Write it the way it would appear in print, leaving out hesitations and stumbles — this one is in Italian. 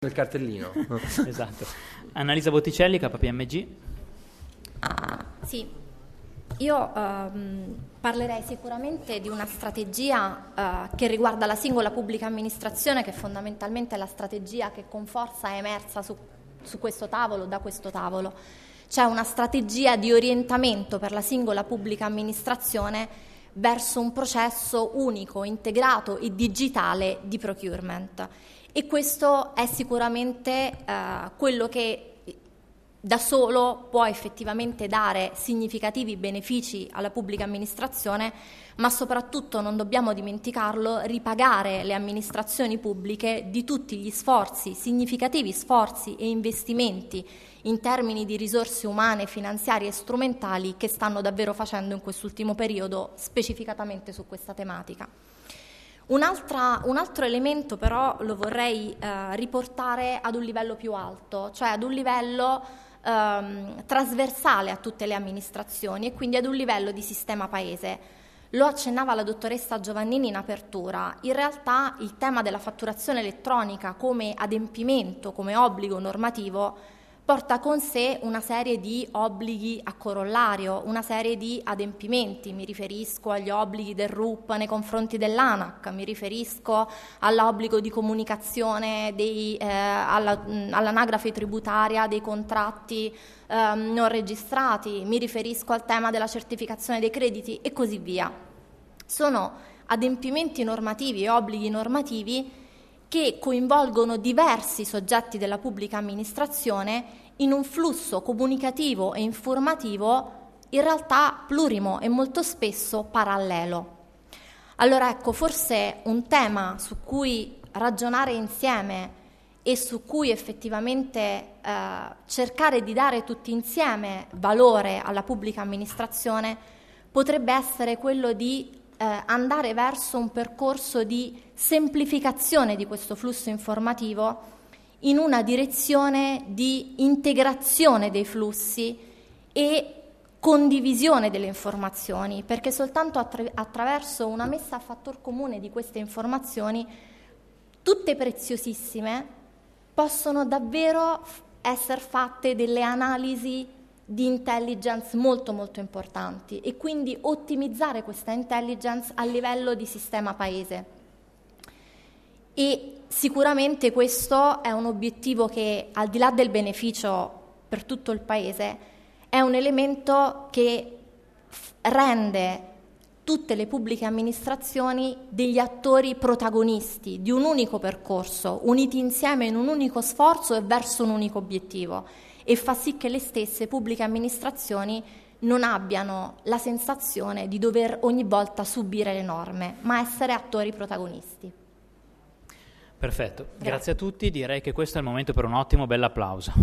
Nel cartellino. Esatto. Annalisa Botticelli, KPMG. Sì, io parlerei sicuramente di una strategia che riguarda la singola pubblica amministrazione, che fondamentalmente è la strategia che con forza è emersa su questo tavolo, da questo tavolo. C'è una strategia di orientamento per la singola pubblica amministrazione verso un processo unico, integrato e digitale di procurement. E questo è sicuramente quello che da solo può effettivamente dare significativi benefici alla pubblica amministrazione, ma soprattutto, non dobbiamo dimenticarlo, ripagare le amministrazioni pubbliche di tutti gli sforzi, significativi sforzi e investimenti in termini di risorse umane, finanziarie e strumentali che stanno davvero facendo in quest'ultimo periodo, specificatamente su questa tematica. Un altro elemento però lo vorrei riportare ad un livello più alto, cioè ad un livello trasversale a tutte le amministrazioni e quindi ad un livello di sistema paese. Lo accennava la dottoressa Giovannini in apertura. In realtà il tema della fatturazione elettronica come adempimento, come obbligo normativo, porta con sé una serie di obblighi a corollario, una serie di adempimenti. Mi riferisco agli obblighi del RUP nei confronti dell'ANAC, mi riferisco all'obbligo di comunicazione all'anagrafe tributaria dei contratti non registrati, mi riferisco al tema della certificazione dei crediti e così via. Sono adempimenti normativi e obblighi normativi che coinvolgono diversi soggetti della pubblica amministrazione in un flusso comunicativo e informativo in realtà plurimo e molto spesso parallelo. Allora ecco, forse un tema su cui ragionare insieme e su cui effettivamente cercare di dare tutti insieme valore alla pubblica amministrazione potrebbe essere quello di andare verso un percorso di semplificazione di questo flusso informativo in una direzione di integrazione dei flussi e condivisione delle informazioni, perché soltanto attraverso una messa a fattor comune di queste informazioni, tutte preziosissime, possono davvero essere fatte delle analisi di intelligence molto molto importanti e quindi ottimizzare questa intelligence a livello di sistema paese. E sicuramente questo è un obiettivo che, al di là del beneficio per tutto il paese, è un elemento che rende tutte le pubbliche amministrazioni degli attori protagonisti di un unico percorso, uniti insieme in un unico sforzo e verso un unico obiettivo, e fa sì che le stesse pubbliche amministrazioni non abbiano la sensazione di dover ogni volta subire le norme, ma essere attori protagonisti. Perfetto, grazie a tutti, direi che questo è il momento per un ottimo bell'applauso.